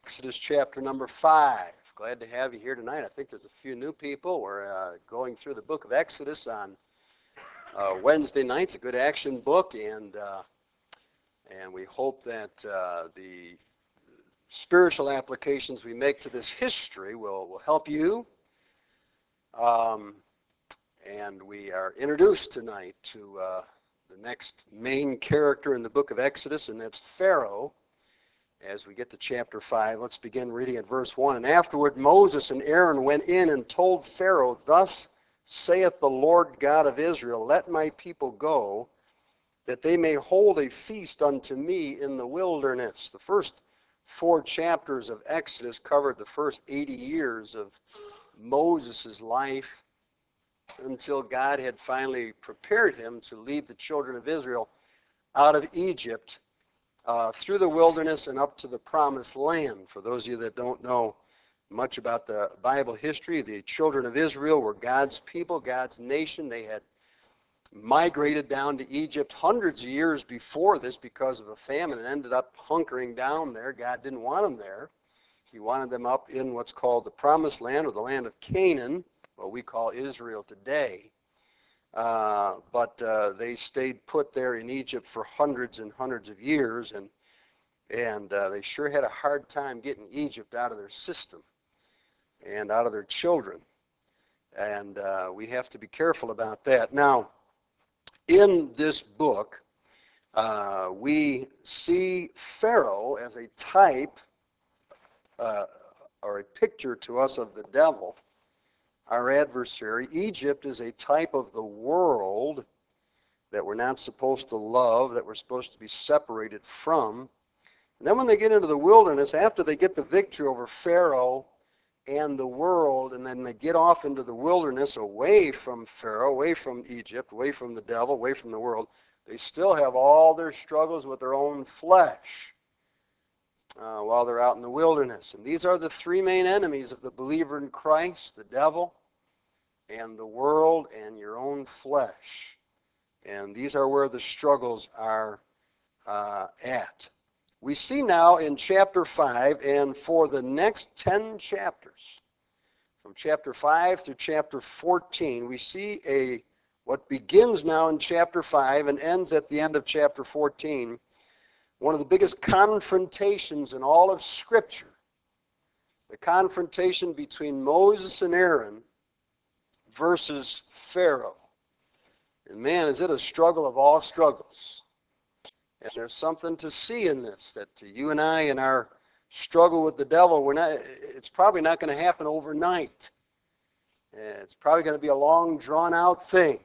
Exodus chapter number 5. Glad to have you here tonight. I think there's a few new people. We're going through the book of Exodus on Wednesday nights, a good action book, and we hope that the spiritual applications we make to this history will help you. And we are introduced tonight to the next main character in the book of Exodus, and that's Pharaoh. As we get to chapter 5, let's begin reading at verse 1. And afterward Moses and Aaron went in and told Pharaoh, "Thus saith the Lord God of Israel, let my people go, that they may hold a feast unto me in the wilderness." The first 4 chapters of Exodus covered the first 80 years of Moses' life until God had finally prepared him to lead the children of Israel out of Egypt through the wilderness and up to the promised land. For those of you that don't know much about the Bible history, the children of Israel were God's people, God's nation. They had migrated down to Egypt hundreds of years before this because of a famine and ended up hunkering down there. God didn't want them there. He wanted them up in what's called the promised land, or the land of Canaan, what we call Israel today. But they stayed put there in Egypt for hundreds and hundreds of years, and they sure had a hard time getting Egypt out of their system and out of their children. And we have to be careful about that. Now, in this book, we see Pharaoh as a type or a picture to us of the devil, our adversary. Egypt is a type of the world that we're not supposed to love, that we're supposed to be separated from. And then when they get into the wilderness, after they get the victory over Pharaoh and the world, and then they get off into the wilderness away from Pharaoh, away from Egypt, away from the devil, away from the world, they still have all their struggles with their own flesh while they're out in the wilderness. And these are the 3 main enemies of the believer in Christ: the devil and the world and your own flesh. And these are where the struggles are at. We see now in chapter 5, and for the next 10 chapters, from chapter 5 through chapter 14, we see what begins now in chapter 5 and ends at the end of chapter 14, one of the biggest confrontations in all of Scripture, the confrontation between Moses and Aaron versus Pharaoh. And man, is it a struggle of all struggles. And there's something to see in this, that you and I in our struggle with the devil, it's probably not going to happen overnight. It's probably going to be a long, drawn-out thing.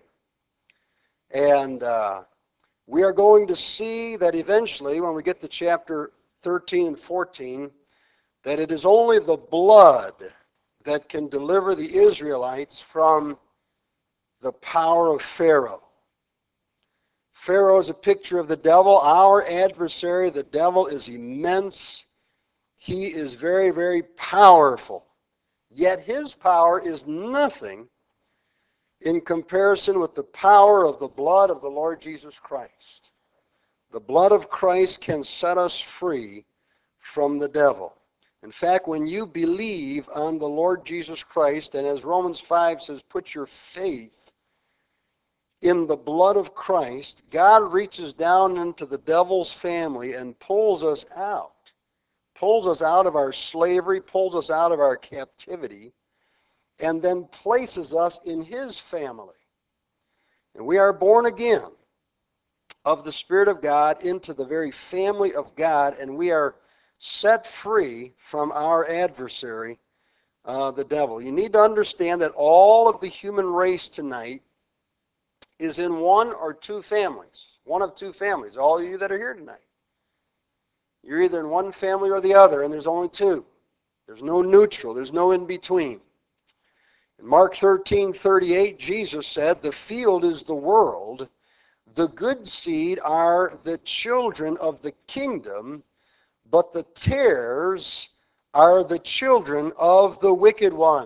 And we are going to see that eventually, when we get to chapter 13 and 14, that it is only the blood that can deliver the Israelites from the power of Pharaoh. Pharaoh is a picture of the devil. Our adversary, the devil, is immense. He is very, very powerful. Yet his power is nothing in comparison with the power of the blood of the Lord Jesus Christ. The blood of Christ can set us free from the devil. In fact, when you believe on the Lord Jesus Christ, and as Romans 5 says, put your faith in the blood of Christ, God reaches down into the devil's family and pulls us out of our slavery, pulls us out of our captivity, and then places us in his family. And we are born again of the Spirit of God into the very family of God, and we are set free from our adversary, the devil. You need to understand that all of the human race tonight is in one or two families. One of 2 families, all of you that are here tonight. You're either in one family or the other, and there's only 2. There's no neutral. There's no in between. In Mark 13:38, Jesus said, "The field is the world. The good seed are the children of the kingdom, but the tares are the children of the wicked one."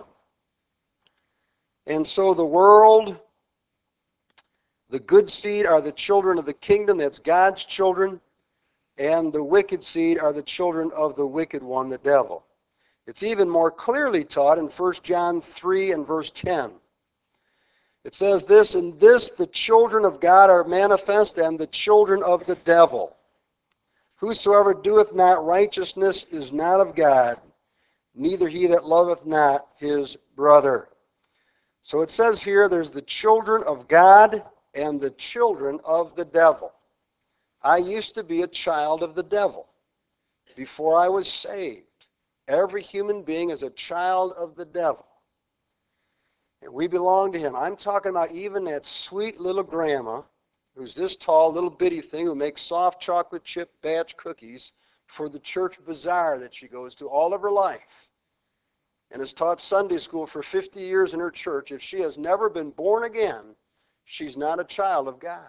And so the world, the good seed are the children of the kingdom. That's God's children. and the wicked seed are the children of the wicked one, the devil. It's even more clearly taught in 1 John 3 and verse 10. It says this, "In this the children of God are manifest, and the children of the devil. Whosoever doeth not righteousness is not of God, neither he that loveth not his brother." So it says here there's the children of God and the children of the devil. I used to be a child of the devil before I was saved. Every human being is a child of the devil. And we belong to him. I'm talking about even that sweet little grandma who's this tall, little bitty thing who makes soft chocolate chip batch cookies for the church bazaar that she goes to all of her life and has taught Sunday school for 50 years in her church. If she has never been born again, she's not a child of God.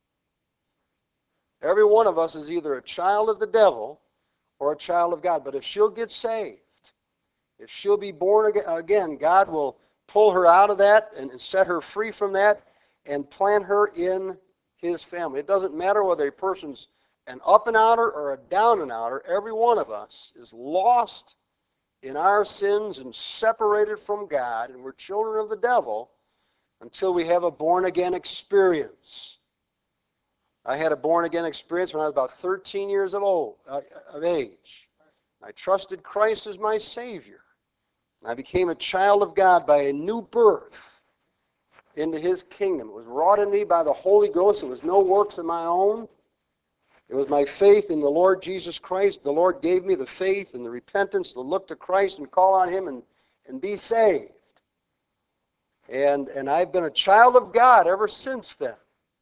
Every one of us is either a child of the devil or a child of God. But if she'll get saved, if she'll be born again, God will pull her out of that and set her free from that and plant her in his family. It doesn't matter whether a person's an up and outer or a down and outer. Every one of us is lost in our sins and separated from God, and we're children of the devil until we have a born-again experience. I had a born-again experience when I was about 13 years of age. I trusted Christ as my Savior. I became a child of God by a new birth into his kingdom. It was wrought in me by the Holy Ghost. It was no works of my own. It was my faith in the Lord Jesus Christ. The Lord gave me the faith and the repentance to look to Christ and call on him and be saved. And I've been a child of God ever since then.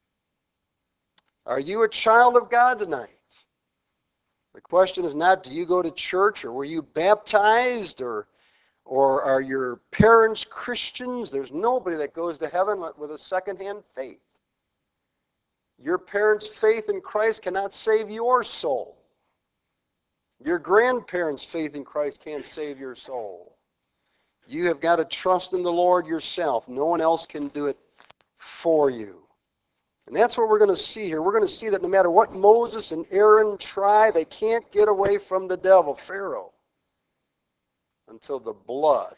Are you a child of God tonight? The question is not, do you go to church, or were you baptized, or are your parents Christians? There's nobody that goes to heaven with a second-hand faith. Your parents' faith in Christ cannot save your soul. Your grandparents' faith in Christ can't save your soul. You have got to trust in the Lord yourself. No one else can do it for you. And that's what we're going to see here. We're going to see that no matter what Moses and Aaron try, they can't get away from the devil, Pharaoh, until the blood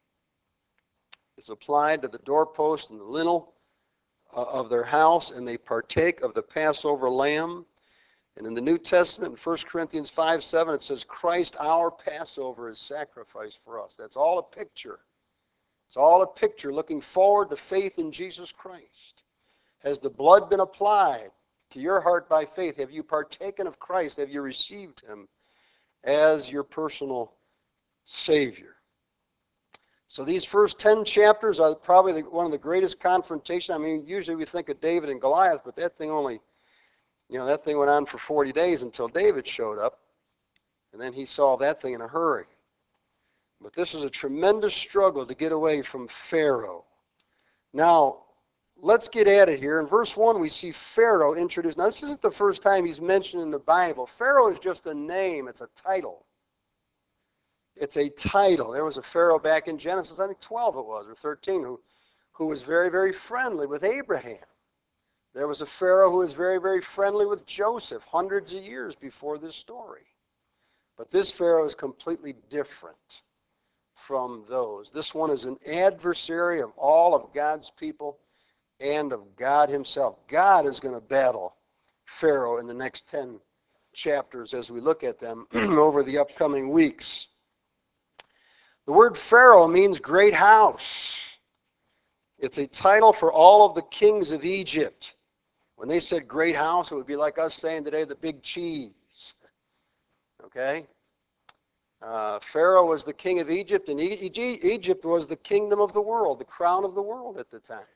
is applied to the doorpost and the lintel of their house, and they partake of the Passover lamb. And in the New Testament, in 1 Corinthians 5:7, it says, Christ, our Passover, is sacrificed for us. That's all a picture. It's all a picture looking forward to faith in Jesus Christ. Has the blood been applied to your heart by faith? Have you partaken of Christ? Have you received him as your personal Savior? So these first 10 chapters are probably one of the greatest confrontation. I mean, usually we think of David and Goliath, but that thing that thing went on for 40 days until David showed up, and then he solved that thing in a hurry. But this was a tremendous struggle to get away from Pharaoh. Now, let's get at it here. In verse 1, we see Pharaoh introduced. Now, this isn't the first time he's mentioned in the Bible. Pharaoh is just a name. It's a title. It's a title. There was a Pharaoh back in Genesis, I think 12 it was, or 13, who was very, very friendly with Abraham. There was a Pharaoh who was very, very friendly with Joseph hundreds of years before this story. But this Pharaoh is completely different from those. This one is an adversary of all of God's people and of God himself. God is going to battle Pharaoh in the next 10 chapters as we look at them over the upcoming weeks. The word Pharaoh means great house. It's a title for all of the kings of Egypt. When they said great house, it would be like us saying today the big cheese. Okay? Pharaoh was the king of Egypt, and Egypt was the kingdom of the world, the crown of the world at the time.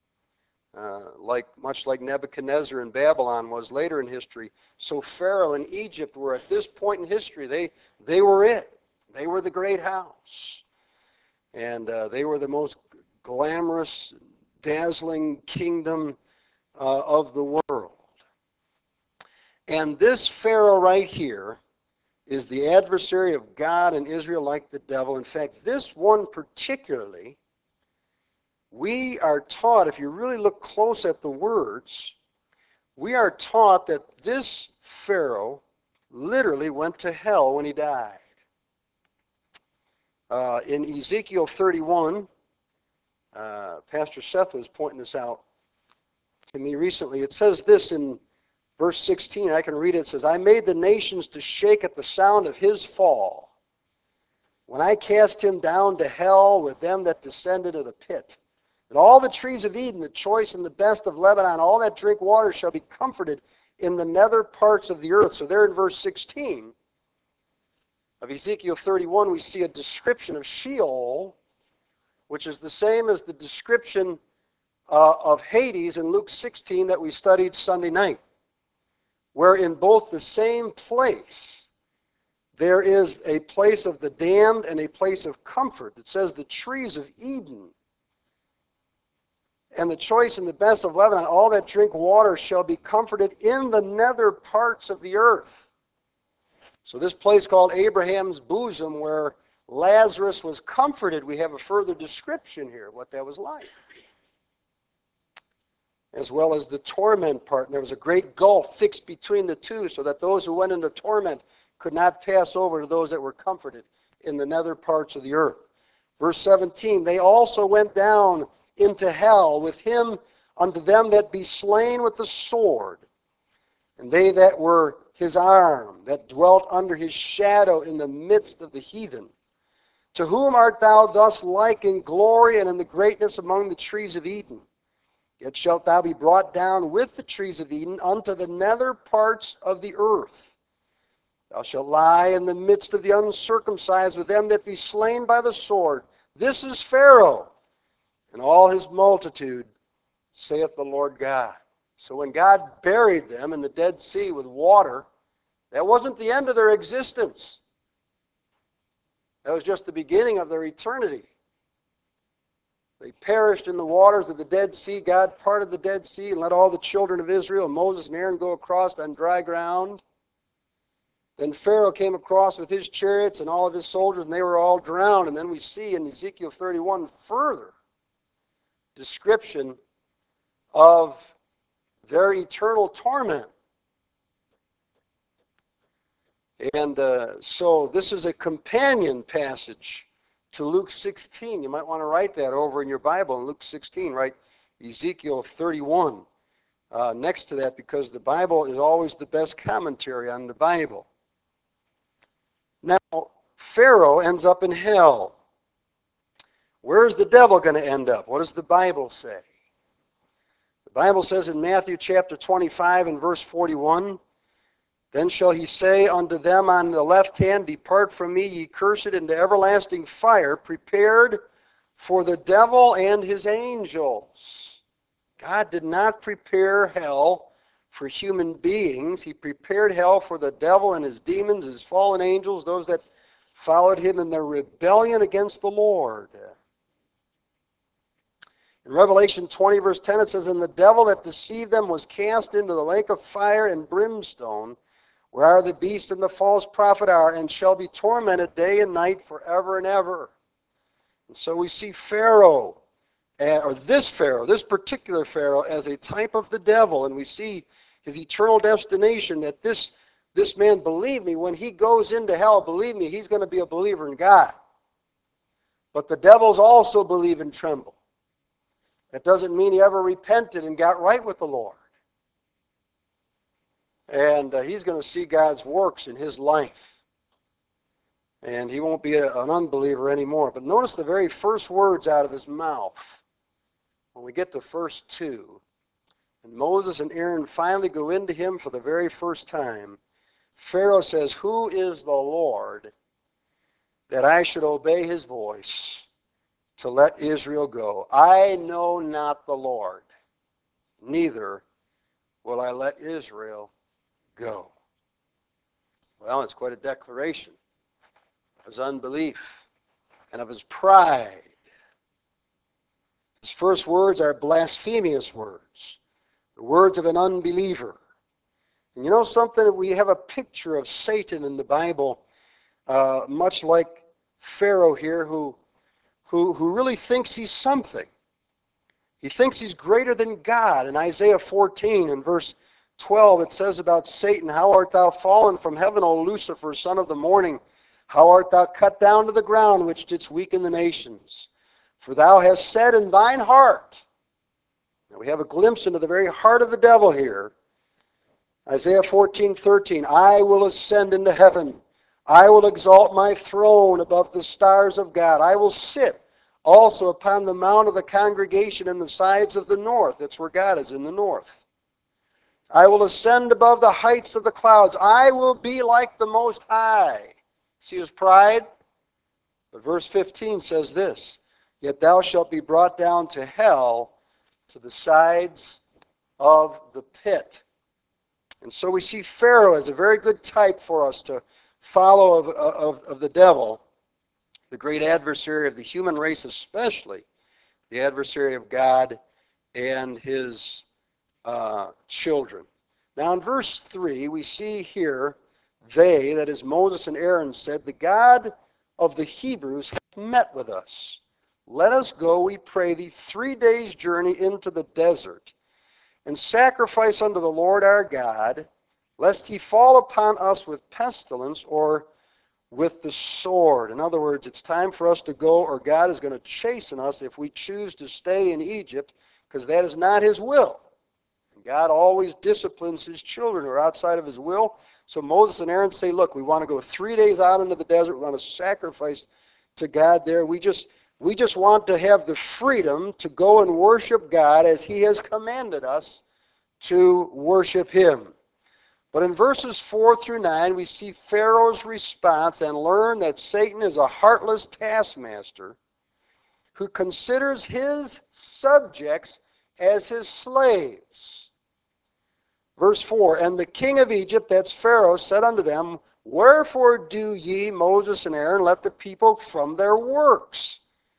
Much like Nebuchadnezzar in Babylon was later in history. So Pharaoh and Egypt were at this point in history, they were it. They were the great house. And they were the most glamorous, dazzling kingdom of the world. And this Pharaoh right here is the adversary of God and Israel like the devil. In fact, this one particularly, we are taught, if you really look close at the words, we are taught that this Pharaoh literally went to hell when he died. In Ezekiel 31, Pastor Seth was pointing this out to me recently. It says this in verse 16. I can read it. It says, I made the nations to shake at the sound of his fall, when I cast him down to hell with them that descended of the pit. And all the trees of Eden, the choice and the best of Lebanon, all that drink water shall be comforted in the nether parts of the earth. So there in verse 16 of Ezekiel 31, we see a description of Sheol, which is the same as the description of Hades in Luke 16 that we studied Sunday night, where in both the same place there is a place of the damned and a place of comfort. It says the trees of Eden and the choice and the best of Lebanon, all that drink water shall be comforted in the nether parts of the earth. So this place called Abraham's bosom, where Lazarus was comforted, we have a further description here of what that was like, as well as the torment part. And there was a great gulf fixed between the two, so that those who went into torment could not pass over to those that were comforted in the nether parts of the earth. Verse 17, they also went down into hell with him unto them that be slain with the sword, and they that were his arm, that dwelt under his shadow in the midst of the heathen. To whom art thou thus like in glory and in the greatness among the trees of Eden? Yet shalt thou be brought down with the trees of Eden unto the nether parts of the earth. Thou shalt lie in the midst of the uncircumcised with them that be slain by the sword. This is Pharaoh and all his multitude, saith the Lord God. So when God buried them in the Dead Sea with water, that wasn't the end of their existence. That was just the beginning of their eternity. They perished in the waters of the Dead Sea. God parted the Dead Sea and let all the children of Israel, Moses and Aaron, go across on dry ground. Then Pharaoh came across with his chariots and all of his soldiers, and they were all drowned. And then we see in Ezekiel 31 further description of their eternal torment. And so this is a companion passage to Luke 16. You might want to write that over in your Bible in Luke 16. Write Ezekiel 31 next to that, because the Bible is always the best commentary on the Bible. Now, Pharaoh ends up in hell. Where is the devil going to end up? What does the Bible say? The Bible says in Matthew chapter 25 and verse 41, then shall he say unto them on the left hand, depart from me, ye cursed, into everlasting fire, prepared for the devil and his angels. God did not prepare hell for human beings. He prepared hell for the devil and his demons, his fallen angels, those that followed him in their rebellion against the Lord. In Revelation 20, verse 10, it says, and the devil that deceived them was cast into the lake of fire and brimstone, where the beast and the false prophet are, and shall be tormented day and night forever and ever. And so we see Pharaoh, or this particular Pharaoh, as a type of the devil, and we see his eternal destination, that this man, believe me, when he goes into hell, believe me, he's going to be a believer in God. But the devils also believe and tremble. That doesn't mean he ever repented and got right with the Lord. And he's going to see God's works in his life. And he won't be an unbeliever anymore. But notice the very first words out of his mouth. When we get to verse 2, and Moses and Aaron finally go into him for the very first time, Pharaoh says, who is the Lord that I should obey his voice to let Israel go? I know not the Lord, neither will I let Israel go. Well, it's quite a declaration of his unbelief and of his pride. His first words are blasphemous words, the words of an unbeliever. And you know something? We have a picture of Satan in the Bible, much like Pharaoh here, who really thinks he's something. He thinks he's greater than God. In Isaiah 14 and verse 12, it says about Satan, "How art thou fallen from heaven, O Lucifer, son of the morning? How art thou cut down to the ground, which didst weaken the nations? For thou hast said in thine heart." Now we have a glimpse into the very heart of the devil here. Isaiah 14:13, "I will ascend into heaven. I will exalt my throne above the stars of God. I will sit also upon the mount of the congregation in the sides of the north." That's where God is, in the north. "I will ascend above the heights of the clouds. I will be like the Most High." See his pride? But verse 15 says this, "Yet thou shalt be brought down to hell, to the sides of the pit." And so we see Pharaoh as a very good type for us to follow of the devil, the great adversary of the human race especially, the adversary of God and his children. Now in verse 3, we see here, they, that is Moses and Aaron, said, "The God of the Hebrews hath met with us. Let us go, we pray thee, 3 days' journey into the desert, and sacrifice unto the Lord our God, lest he fall upon us with pestilence or with the sword." In other words, it's time for us to go, or God is going to chasten us if we choose to stay in Egypt, because that is not his will. God always disciplines his children who are outside of his will. So Moses and Aaron say, look, we want to go 3 days out into the desert. We want to sacrifice to God there. We just want to have the freedom to go and worship God as he has commanded us to worship him. But in verses 4 through 9, we see Pharaoh's response and learn that Satan is a heartless taskmaster who considers his subjects as his slaves. Verse 4, "And the king of Egypt," that's Pharaoh, "said unto them, Wherefore do ye, Moses and Aaron, let the people from their works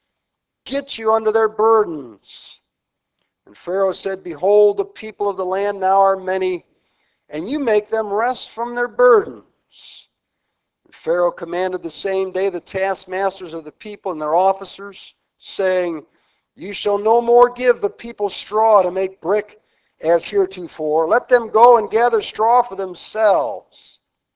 get you under their burdens? And Pharaoh said, Behold, the people of the land now are many, and you make them rest from their burdens. And Pharaoh commanded the same day the taskmasters of the people and their officers, saying, You shall no more give the people straw to make brick as heretofore. Let them go and gather straw for themselves.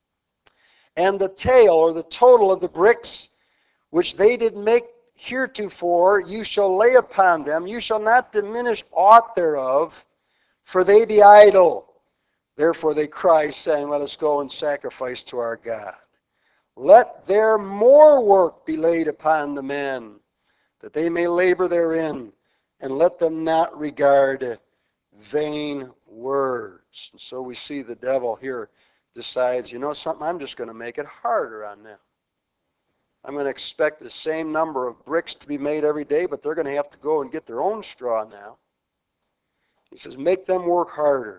And the tale, or the total of the bricks, which they did make heretofore, you shall lay upon them. You shall not diminish aught thereof, for they be idle. Therefore they cry, saying, Let us go and sacrifice to our God. Let there more work be laid upon the men, that they may labor therein, and let them not regard vain words." And so we see the devil here decides, you know something, I'm just going to make it harder on them. I'm going to expect the same number of bricks to be made every day, but they're going to have to go and get their own straw now. He says, make them work harder.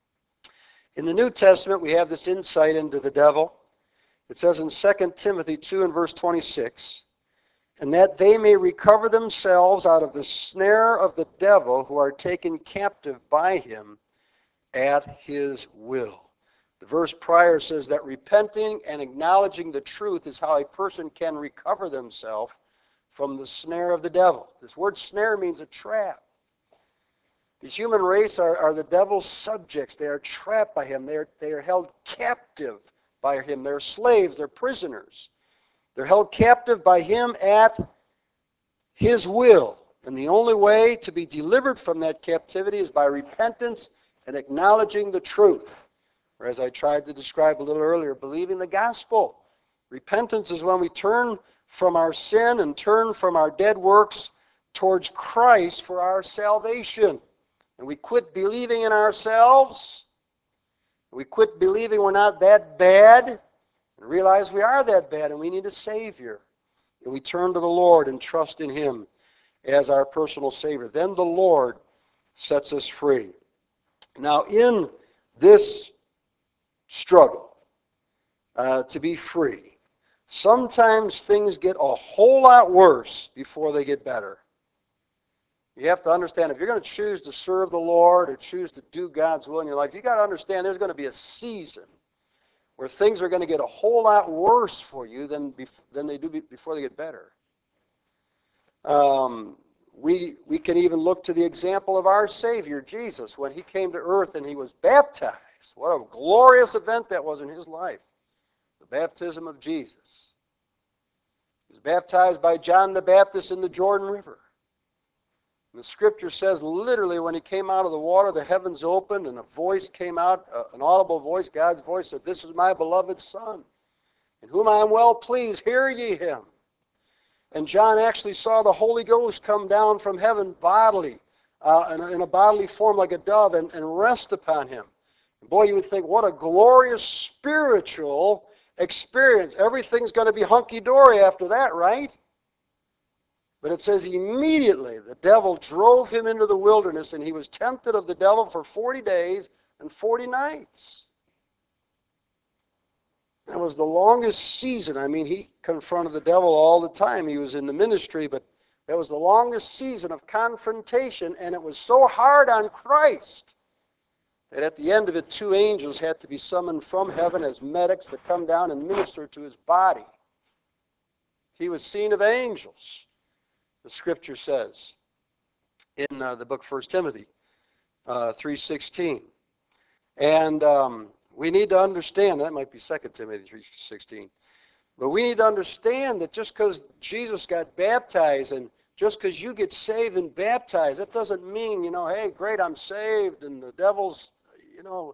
In the New Testament, we have this insight into the devil. It says in 2 Timothy 2 and verse 26, "And that they may recover themselves out of the snare of the devil, who are taken captive by him at his will." The verse prior says that repenting and acknowledging the truth is how a person can recover themselves from the snare of the devil. This word snare means a trap. The human race are the devil's subjects. They are trapped by him. They are held captive by him. They're slaves. They're prisoners. They're held captive by him at his will. And the only way to be delivered from that captivity is by repentance and acknowledging the truth. Or as I tried to describe a little earlier, believing the gospel. Repentance is when we turn from our sin and turn from our dead works towards Christ for our salvation. And we quit believing in ourselves. We quit believing we're not that bad and realize we are that bad and we need a Savior. And we turn to the Lord and trust in him as our personal Savior. Then the Lord sets us free. Now in this struggle to be free, sometimes things get a whole lot worse before they get better. You have to understand, if you're going to choose to serve the Lord or choose to do God's will in your life, you've got to understand there's going to be a season where things are going to get a whole lot worse for you than they do before they get better. We can even look to the example of our Savior, Jesus, when he came to earth and he was baptized. What a glorious event that was in his life. The baptism of Jesus. He was baptized by John the Baptist in the Jordan River. And the scripture says literally when he came out of the water, the heavens opened and a voice came out, an audible voice, God's voice said, "This is my beloved Son, in whom I am well pleased. Hear ye him." And John actually saw the Holy Ghost come down from heaven bodily, in a bodily form like a dove, and rest upon him. Boy, you would think, what a glorious spiritual experience. Everything's going to be hunky-dory after that, right? But it says immediately the devil drove him into the wilderness, and he was tempted of the devil for 40 days and 40 nights. That was the longest season. I mean, he confronted the devil all the time. He was in the ministry, but that was the longest season of confrontation, and it was so hard on Christ that at the end of it, 2 angels had to be summoned from heaven as medics to come down and minister to his body. He was seen of angels, the scripture says in the book 1 Timothy 3:16. And we need to understand, that might be 2 Timothy 3:16, but we need to understand that just because Jesus got baptized and just because you get saved and baptized, that doesn't mean, hey, great, I'm saved and the devil's, no,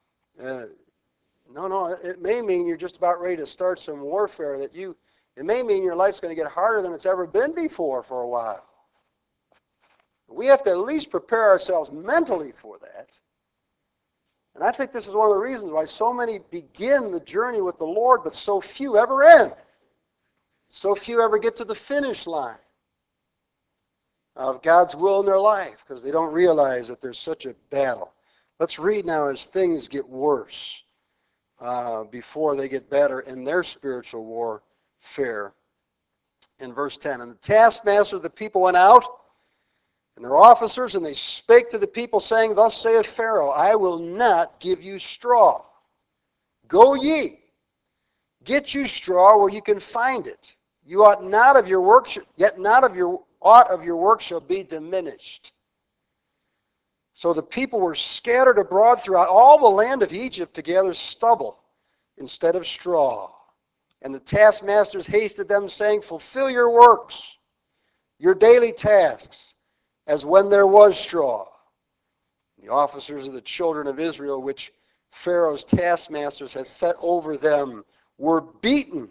it may mean you're just about ready to start some warfare it may mean your life's going to get harder than it's ever been before for a while. We have to at least prepare ourselves mentally for that. And I think this is one of the reasons why so many begin the journey with the Lord, but so few ever end. So few ever get to the finish line of God's will in their life because they don't realize that there's such a battle. Let's read now as things get worse before they get better in their spiritual warfare. In verse 10, and the taskmaster of the people went out, and their officers, and they spake to the people, saying, Thus saith Pharaoh, I will not give you straw. Go ye, get you straw where you can find it. You ought not of your work, yet not of your aught of your work shall be diminished. So the people were scattered abroad throughout all the land of Egypt to gather stubble instead of straw. And the taskmasters hasted them, saying, Fulfill your works, your daily tasks, as when there was straw. The officers of the children of Israel, which Pharaoh's taskmasters had set over them, were beaten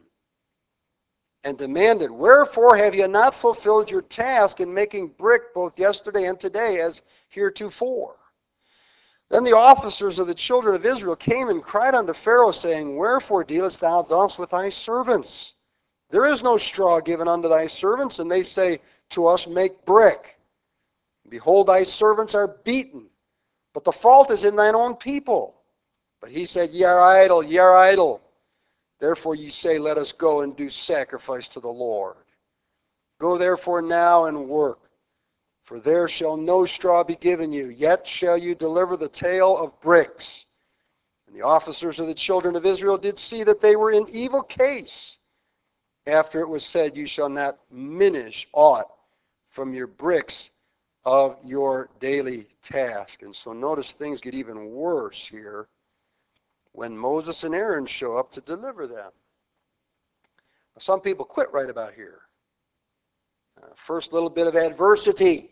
and demanded, Wherefore have ye not fulfilled your task in making brick both yesterday and today as heretofore? Then the officers of the children of Israel came and cried unto Pharaoh, saying, Wherefore dealest thou thus with thy servants? There is no straw given unto thy servants, and they say to us, Make brick. Behold, thy servants are beaten, but the fault is in thine own people. But he said, Ye are idle, ye are idle. Therefore ye say, Let us go and do sacrifice to the Lord. Go therefore now and work, for there shall no straw be given you, yet shall you deliver the tale of bricks. And the officers of the children of Israel did see that they were in evil case, after it was said, You shall not minish aught from your bricks of your daily task. And so notice things get even worse here when Moses and Aaron show up to deliver them. Some people quit right about here. First little bit of adversity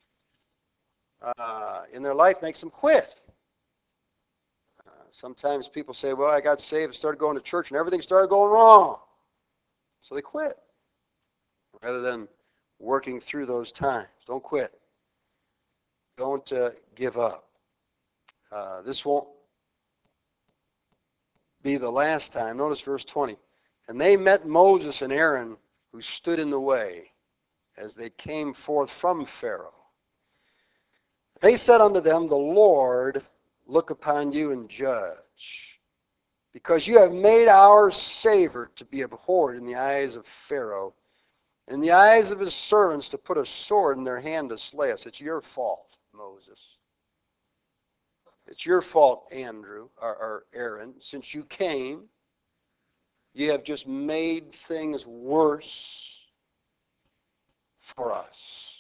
in their life makes them quit. Sometimes people say, well, I got saved, started going to church, and everything started going wrong. So they quit rather than working through those times. Don't quit. Don't give up. This won't be the last time. Notice verse 20. And they met Moses and Aaron, who stood in the way, as they came forth from Pharaoh. They said unto them, The Lord look upon you and judge, because you have made our savor to be abhorred in the eyes of Pharaoh, in the eyes of his servants, to put a sword in their hand to slay us. It's your fault, Moses. It's your fault, Andrew, or Aaron. Since you came, you have just made things worse for us.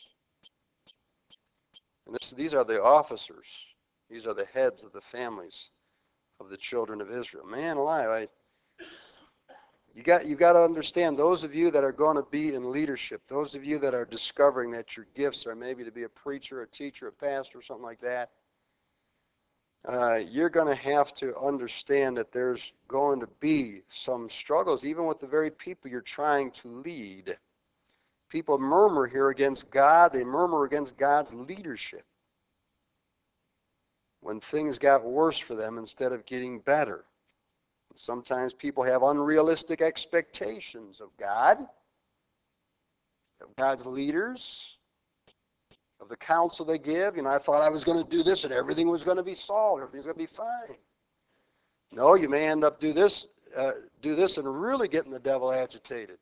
And these are the officers. These are the heads of the families of the children of Israel. Man alive, you got to understand, those of you that are going to be in leadership, those of you that are discovering that your gifts are maybe to be a preacher, a teacher, a pastor, something like that, you're going to have to understand that there's going to be some struggles, even with the very people you're trying to lead. People murmur here against God. They murmur against God's leadership when things got worse for them instead of getting better. Sometimes people have unrealistic expectations of God, of God's leaders, of the counsel they give. I thought I was going to do this and everything was going to be solved. Everything's going to be fine. No, you may end up do this and really getting the devil agitated.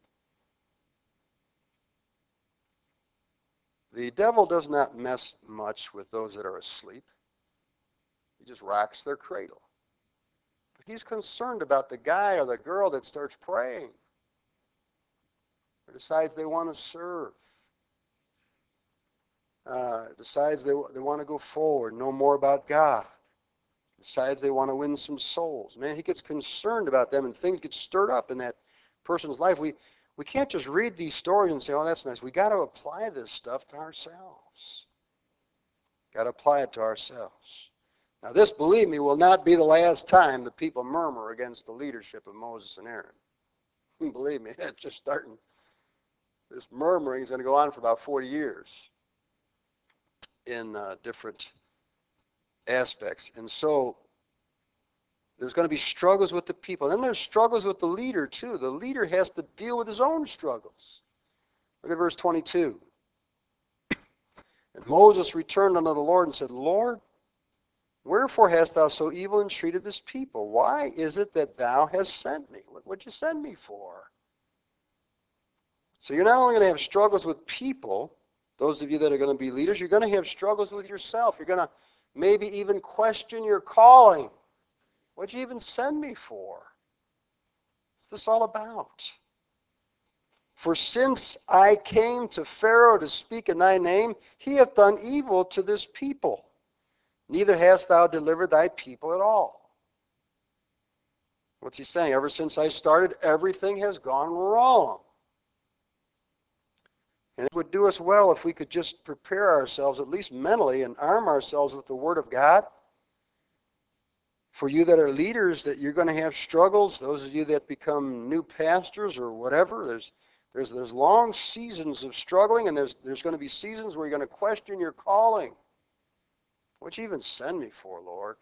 The devil does not mess much with those that are asleep. He just rocks their cradle. But he's concerned about the guy or the girl that starts praying or decides they want to serve, decides they want to go forward, know more about God, decides they want to win some souls. Man, he gets concerned about them, and things get stirred up in that person's life. We can't just read these stories and say, oh, that's nice. We got to apply this stuff to ourselves. Got to apply it to ourselves. Now, this, believe me, will not be the last time the people murmur against the leadership of Moses and Aaron. Believe me, it's just starting. This murmuring is going to go on for about 40 years in different aspects. And so there's going to be struggles with the people. And then there's struggles with the leader, too. The leader has to deal with his own struggles. Look at verse 22. And Moses returned unto the Lord and said, Lord, wherefore hast thou so evil entreated this people? Why is it that thou hast sent me? What would you send me for? So you're not only going to have struggles with people, those of you that are going to be leaders, you're going to have struggles with yourself. You're going to maybe even question your calling. What'd you even send me for? What's this all about? For since I came to Pharaoh to speak in thy name, he hath done evil to this people. Neither hast thou delivered thy people at all. What's he saying? Ever since I started, everything has gone wrong. And it would do us well if we could just prepare ourselves, at least mentally, and arm ourselves with the Word of God. For you that are leaders, that you're going to have struggles. Those of you that become new pastors or whatever, there's long seasons of struggling, and there's going to be seasons where you're going to question your calling. What'd you even send me for, Lord?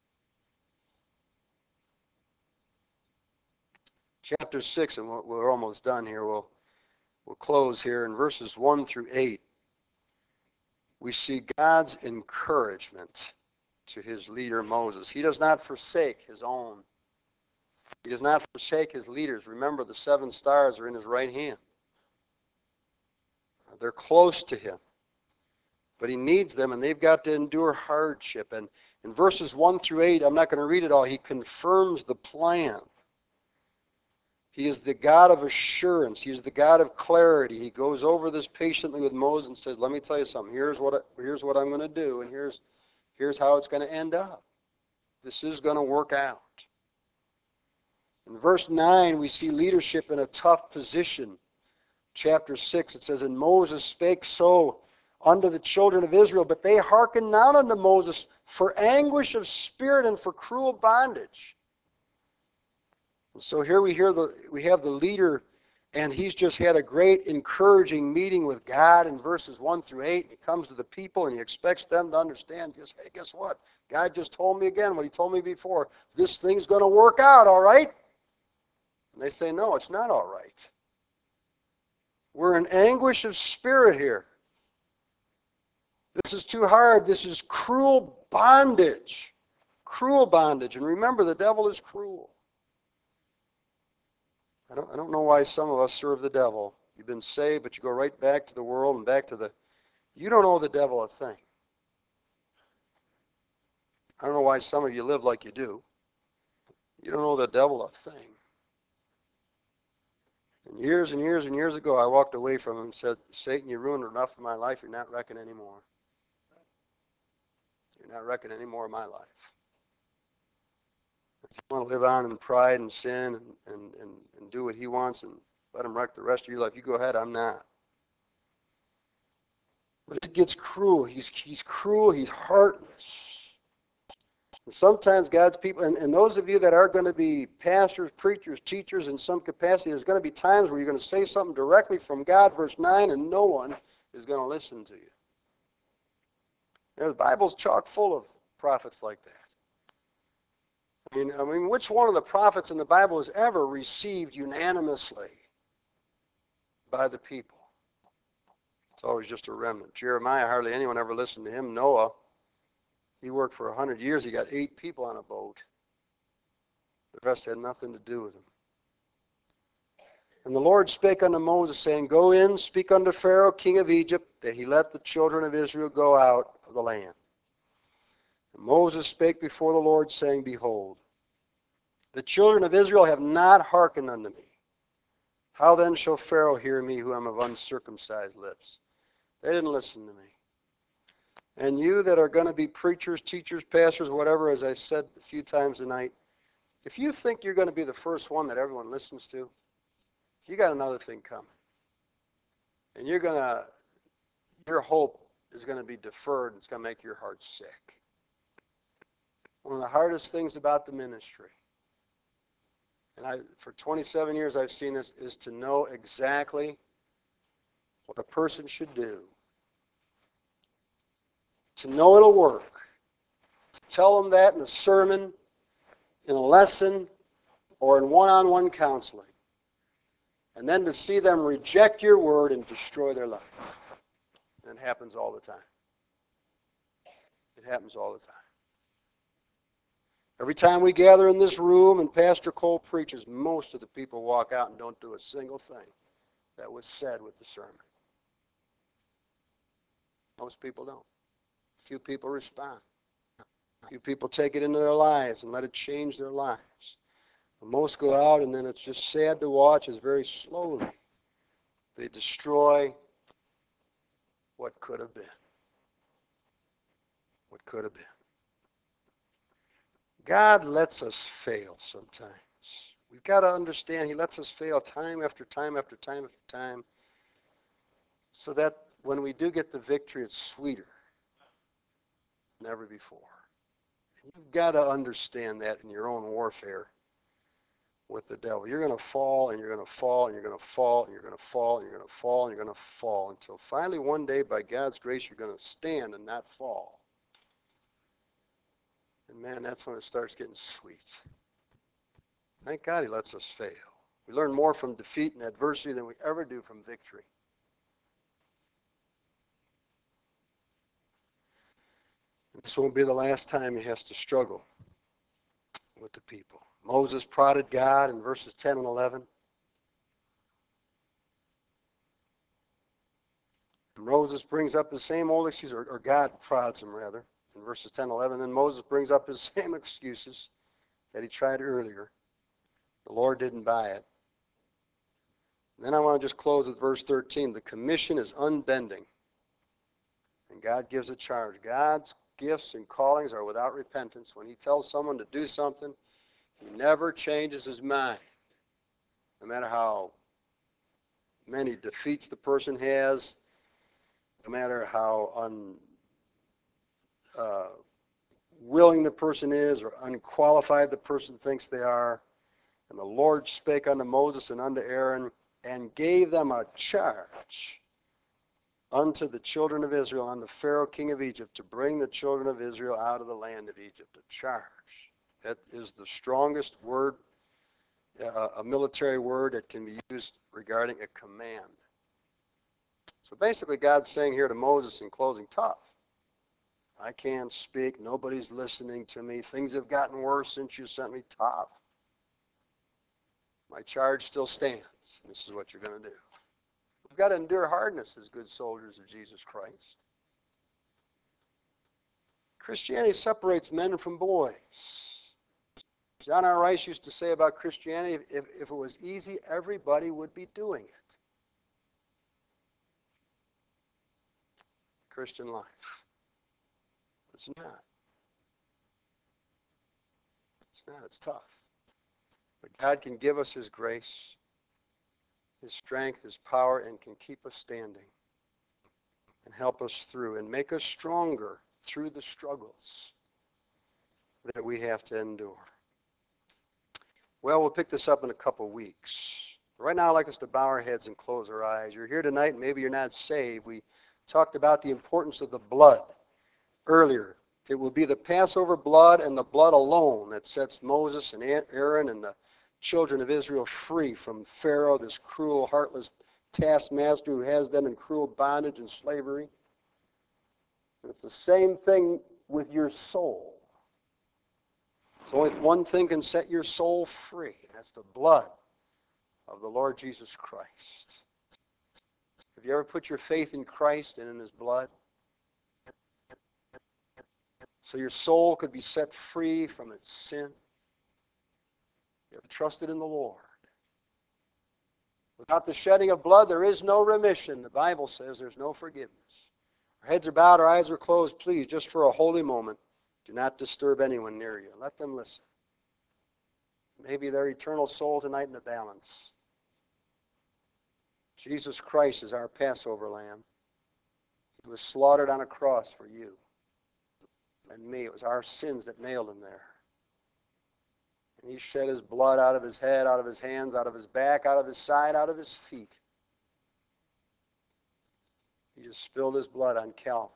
Chapter 6, and we're almost done here. We'll close here in verses 1 through 8. We see God's encouragement to his leader Moses. He does not forsake his own. He does not forsake his leaders. Remember, the 7 stars are in his right hand. They're close to him. But he needs them, and they've got to endure hardship. And in verses 1 through 8, I'm not going to read it all, he confirms the plan. He is the God of assurance. He is the God of clarity. He goes over this patiently with Moses and says, let me tell you something. Here's what I'm going to do, and here's how it's going to end up. This is going to work out. In verse 9, we see leadership in a tough position. Chapter 6, it says, and Moses spake so unto the children of Israel, but they hearkened not unto Moses for anguish of spirit and for cruel bondage. And so here we have the leader, and he's just had a great encouraging meeting with God in verses 1 through 8. He comes to the people, and he expects them to understand, hey, guess what? God just told me again what he told me before. This thing's going to work out, all right? And they say, no, it's not all right. We're in anguish of spirit here. This is too hard. This is cruel bondage. Cruel bondage. And remember, the devil is cruel. I don't know why some of us serve the devil. You've been saved, but you go right back to the world and back to you don't owe the devil a thing. I don't know why some of you live like you do. You don't owe the devil a thing. And years and years and years ago, I walked away from him and said, Satan, you ruined enough of my life. You're not reckoning anymore. You're not reckoning any more of my life. Want to live on in pride and sin and do what he wants and let him wreck the rest of your life, you go ahead. I'm not. But it gets cruel. He's cruel. He's heartless. And sometimes God's people, and those of you that are going to be pastors, preachers, teachers in some capacity, there's going to be times where you're going to say something directly from God, verse 9, and no one is going to listen to you. The Bible's chock full of prophets like that. I mean, which one of the prophets in the Bible is ever received unanimously by the people? It's always just a remnant. Jeremiah, hardly anyone ever listened to him. Noah, he worked for 100 years. He got 8 people on a boat. The rest had nothing to do with him. And the Lord spake unto Moses, saying, Go in, speak unto Pharaoh, king of Egypt, that he let the children of Israel go out of the land. And Moses spake before the Lord, saying, Behold, the children of Israel have not hearkened unto me. How then shall Pharaoh hear me, who am of uncircumcised lips? They didn't listen to me. And you that are going to be preachers, teachers, pastors, whatever, as I said a few times tonight, if you think you're going to be the first one that everyone listens to, you got another thing coming. And your hope is going to be deferred, and it's going to make your heart sick. One of the hardest things about the ministry, and for 27 years I've seen this, is to know exactly what a person should do. To know it'll work. To tell them that in a sermon, in a lesson, or in one-on-one counseling. And then to see them reject your word and destroy their life. And it happens all the time. It happens all the time. Every time we gather in this room and Pastor Cole preaches, most of the people walk out and don't do a single thing that was said with the sermon. Most people don't. Few people respond. Few people take it into their lives and let it change their lives. But most go out, and then it's just sad to watch as very slowly they destroy what could have been. What could have been. God lets us fail sometimes. We've got to understand he lets us fail time after time after time after time so that when we do get the victory, it's sweeter than ever before. And you've got to understand that in your own warfare with the devil. You're going to fall, and you're going to fall, and you're going to fall, and you're going to fall, and you're going to fall, and you're going to fall until finally one day, by God's grace, you're going to stand and not fall. And man, that's when it starts getting sweet. Thank God he lets us fail. We learn more from defeat and adversity than we ever do from victory. And this won't be the last time he has to struggle with the people. Moses prodded God in verses 10 and 11. And Moses brings up the same old excuse, or God prods him rather, in verses 10 and 11. Then Moses brings up his same excuses that he tried earlier. The Lord didn't buy it. And then I want to just close with verse 13. The commission is unbending. And God gives a charge. God's gifts and callings are without repentance. When he tells someone to do something, he never changes his mind. No matter how many defeats the person has, no matter how unwilling the person is or unqualified the person thinks they are. And the Lord spake unto Moses and unto Aaron and gave them a charge unto the children of Israel, unto Pharaoh king of Egypt, to bring the children of Israel out of the land of Egypt. A charge. That is the strongest word, a military word that can be used regarding a command. So basically God's saying here to Moses in closing, tough. I can't speak. Nobody's listening to me. Things have gotten worse since you sent me. Tough. My charge still stands. This is what you're going to do. We've got to endure hardness as good soldiers of Jesus Christ. Christianity separates men from boys. John R. Rice used to say about Christianity, if it was easy, everybody would be doing it. Christian life. It's not. It's not. It's tough. But God can give us His grace, His strength, His power, and can keep us standing and help us through and make us stronger through the struggles that we have to endure. Well, we'll pick this up in a couple weeks. Right now, I'd like us to bow our heads and close our eyes. You're here tonight, and maybe you're not saved. We talked about the importance of the blood earlier. It will be the Passover blood and the blood alone that sets Moses and Aaron and the children of Israel free from Pharaoh, this cruel, heartless taskmaster who has them in cruel bondage and slavery. And it's the same thing with your soul. So only one thing can set your soul free, and that's the blood of the Lord Jesus Christ. Have you ever put your faith in Christ and in His blood? So your soul could be set free from its sin. You have trusted in the Lord. Without the shedding of blood, there is no remission. The Bible says there's no forgiveness. Our heads are bowed, our eyes are closed. Please, just for a holy moment, do not disturb anyone near you. Let them listen. Maybe their eternal soul tonight in the balance. Jesus Christ is our Passover lamb. He was slaughtered on a cross for you and me. It was our sins that nailed Him there. And He shed His blood out of His head, out of His hands, out of His back, out of His side, out of His feet. He just spilled His blood on Calvary.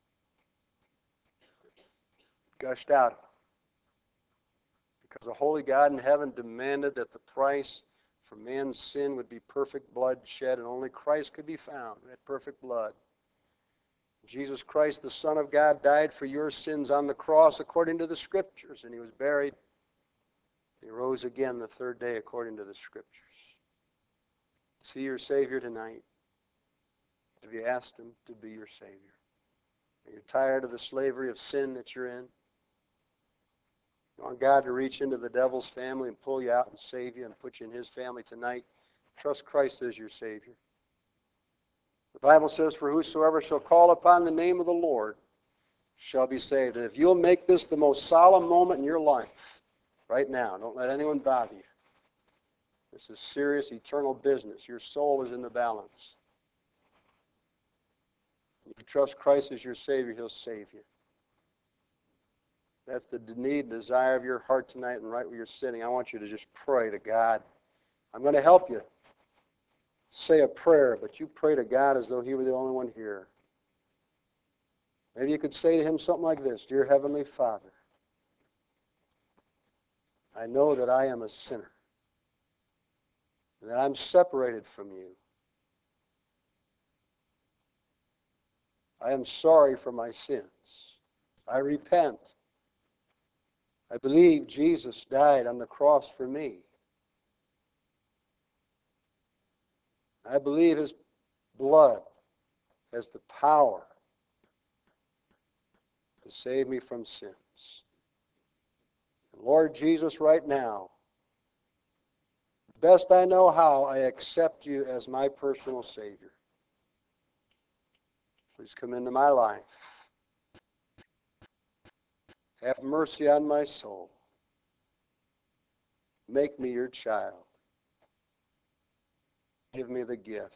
Gushed out. Because the holy God in heaven demanded that the price for man's sin would be perfect blood shed, and only Christ could be found, that perfect blood. Jesus Christ, the Son of God, died for your sins on the cross according to the Scriptures, and He was buried. He rose again the third day according to the Scriptures. Is He your Savior tonight? Have you asked Him to be your Savior? Are you tired of the slavery of sin that you're in? You want God to reach into the devil's family and pull you out and save you and put you in His family tonight? Trust Christ as your Savior. The Bible says, for whosoever shall call upon the name of the Lord shall be saved. And if you'll make this the most solemn moment in your life, right now, don't let anyone bother you. This is serious, eternal business. Your soul is in the balance. If you trust Christ as your Savior, He'll save you. That's the need and desire of your heart tonight, and right where you're sitting, I want you to just pray to God. I'm going to help you say a prayer, but you pray to God as though He were the only one here. Maybe you could say to Him something like this: Dear Heavenly Father, I know that I am a sinner, that I'm separated from You. I am sorry for my sins. I repent. I believe Jesus died on the cross for me. I believe His blood has the power to save me from sins. And Lord Jesus, right now, best I know how, I accept You as my personal Savior. Please come into my life. Have mercy on my soul. Make me Your child. Give me the gift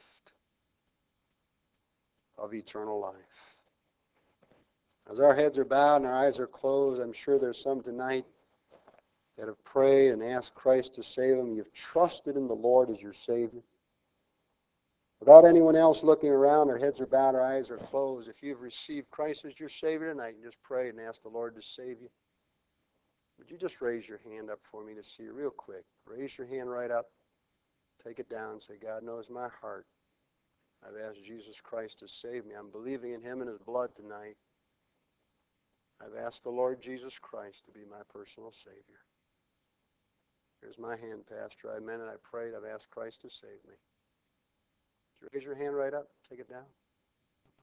of eternal life. As our heads are bowed and our eyes are closed, I'm sure there's some tonight that have prayed and asked Christ to save them. You've trusted in the Lord as your Savior. Without anyone else looking around, our heads are bowed, our eyes are closed. If you've received Christ as your Savior tonight, you just pray and ask the Lord to save you. Would you just raise your hand up for me to see you real quick? Raise your hand right up. Take it down. Say, God knows my heart. I've asked Jesus Christ to save me. I'm believing in Him and His blood tonight. I've asked the Lord Jesus Christ to be my personal Savior. Here's my hand, Pastor. I meant it. I prayed. I've asked Christ to save me. Raise your hand right up. Take it down.